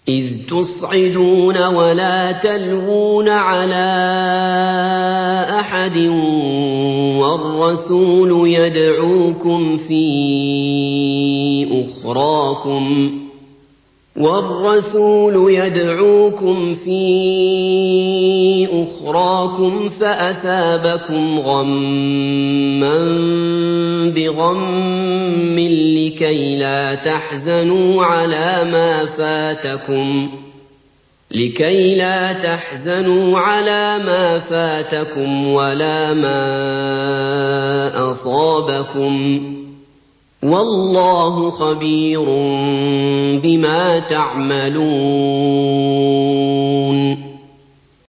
إِذْ تُصْعِدُونَ وَلَا تَلْوُونَ عَلَىٰ أَحَدٍ وَالرَّسُولُ يَدْعُوكُمْ فِي أُخْرَاكُمْ فَأَثَابَكُمْ غَمًّا بِغَمٍّ لِّكَيْ لَا تَحْزَنُوا عَلَىٰ مَا فَاتَكُمْ وَلَا مَا أَصَابَكُمْ ۗ وَاللَّهُ خَبِيرٌ بِمَا تَعْمَلُونَ